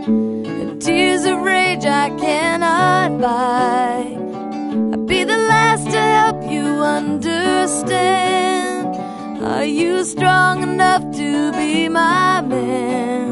and tears of rage I cannot buy. I'd be the last to help you understand. Are you strong enough to be my man?